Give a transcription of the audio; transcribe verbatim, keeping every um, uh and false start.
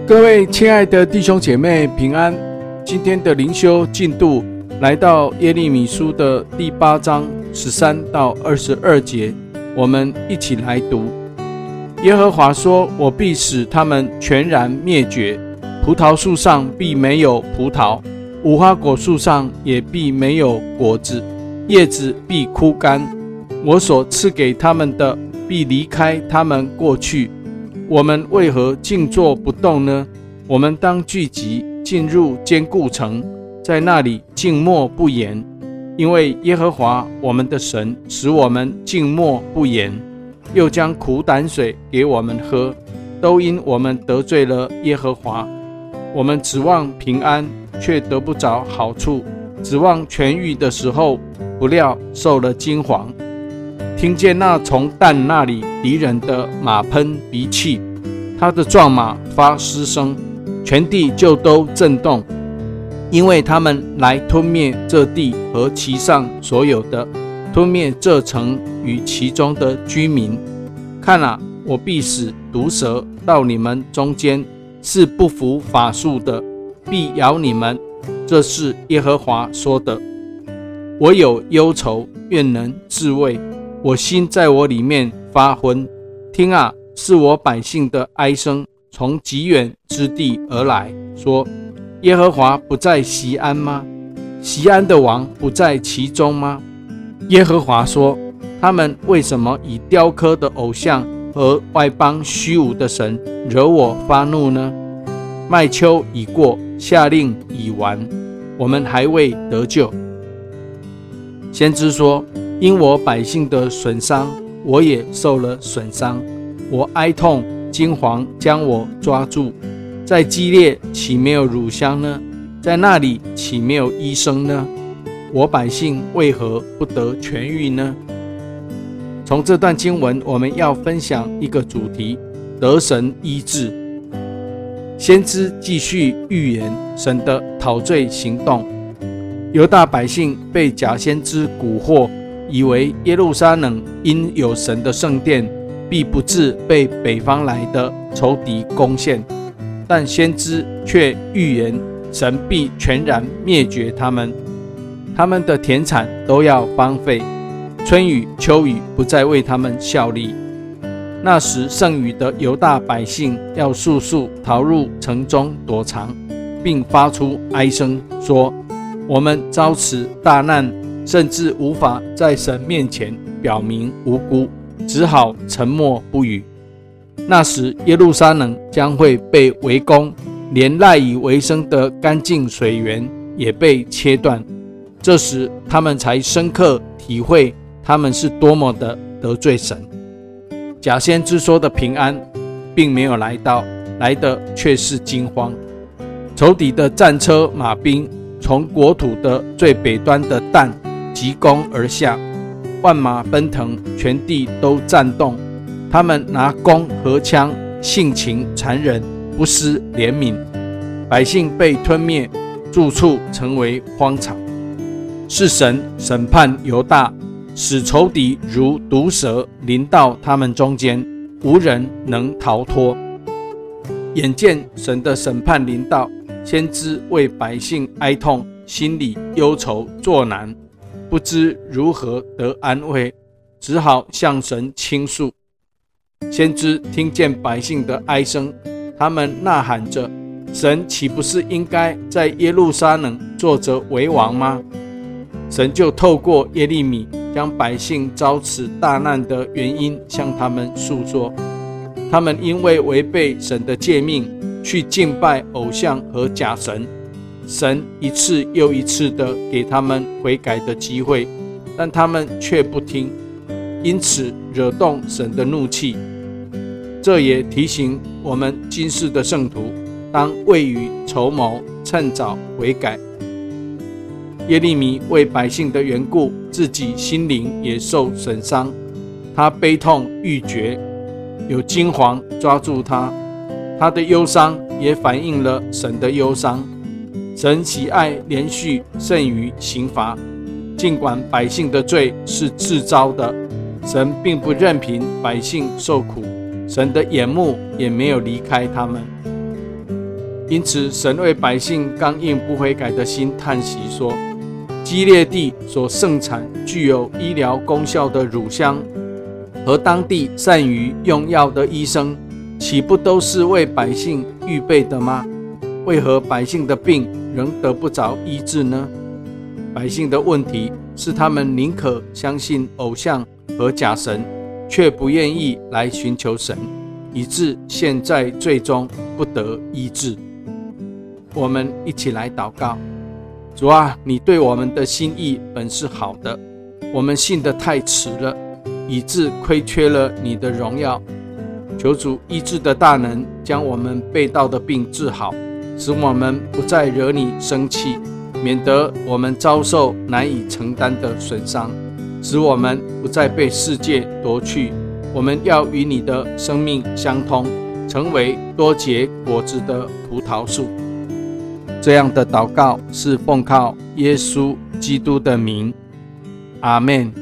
各位亲爱的弟兄姐妹平安，今天的灵修进度来到耶利米书的第八章十三到二十二节，我们一起来读。耶和华说，我必使他们全然灭绝，葡萄树上必没有葡萄，无花果树上也必没有果子，叶子必枯干，我所赐给他们的必离开他们过去。我们为何静坐不动呢？我们当聚集，进入坚固城，在那里静默不言，因为耶和华我们的神使我们静默不言，又将苦胆水给我们喝，都因我们得罪了耶和华。我们指望平安，却得不着好处；指望痊愈的时候，不料受了惊惶。听见那从但那里敌人的马喷鼻气，他的壮马发嘶声，全地就都震动，因为他们来吞灭这地和其上所有的，吞灭这城与其中的居民。看啊，我必使毒蛇到你们中间，是不服法术的，必咬你们。这是耶和华说的。我有忧愁，愿能自慰，我心在我里面发昏。听啊，是我百姓的哀声，从极远之地而来，说：耶和华不在锡安吗？锡安的王不在其中吗？耶和华说：他们为什么以雕刻的偶像和外邦虚无的神惹我发怒呢？麦秋已过，夏令已完，我们还未得救。先知说：因我百姓的损伤，我也受了损伤，我哀痛惊惶，将我抓住。在基列岂没有乳香呢？在那里岂没有医生呢？我百姓为何不得痊愈呢？从这段经文，我们要分享一个主题：得神医治。先知继续预言神的讨罪行动。犹大百姓被假先知蛊惑，以为耶路撒冷因有神的圣殿，必不致被北方来的仇敌攻陷，但先知却预言神必全然灭绝他们，他们的田产都要荒废，春雨秋雨不再为他们效力。那时剩余的犹大百姓要速速逃入城中躲藏，并发出哀声，说：我们遭此大难，甚至无法在神面前表明无辜，只好沉默不语。那时耶路撒冷将会被围攻，连赖以为生的干净水源也被切断。这时他们才深刻体会他们是多么的得罪神。假先知说的平安并没有来到，来的却是惊慌。仇敌的战车马兵从国土的最北端的但急攻而下，万马奔腾，全地都颤动。他们拿弓和枪，性情残忍，不失怜悯。百姓被吞灭，住处成为荒场。是神审判犹大，使仇敌如毒蛇临到他们中间，无人能逃脱。眼见神的审判临到，先知为百姓哀痛，心里忧愁作难，不知如何得安慰，只好向神倾诉。先知听见百姓的哀声，他们呐喊着：神岂不是应该在耶路撒冷坐着为王吗？神就透过耶利米，将百姓遭此大难的原因向他们诉说。他们因为违背神的诫命，去敬拜偶像和假神，神一次又一次的给他们悔改的机会，但他们却不听，因此惹动神的怒气。这也提醒我们今世的圣徒，当未雨绸缪，趁早悔改。耶利米为百姓的缘故，自己心灵也受损伤，他悲痛欲绝，有惊惶抓住他，他的忧伤也反映了神的忧伤。神喜爱连续胜于刑罚，尽管百姓的罪是自招的，神并不任凭百姓受苦，神的眼目也没有离开他们。 因此神为百姓刚硬不悔改的心叹息说，基列地所盛产具有医疗功效的乳香和当地善于用药的医生，岂不都是为百姓预备的吗？为何百姓的病仍得不着医治呢？百姓的问题是他们宁可相信偶像和假神，却不愿意来寻求神，以致现在最终不得医治。我们一起来祷告。主啊，你对我们的心意本是好的，我们信得太迟了，以致亏缺了你的荣耀。求主医治的大能将我们背道的病治好，使我们不再惹你生气，免得我们遭受难以承担的损伤，使我们不再被世界夺去。我们要与你的生命相通，成为多结果子的葡萄树。这样的祷告是奉靠耶稣基督的名，阿们。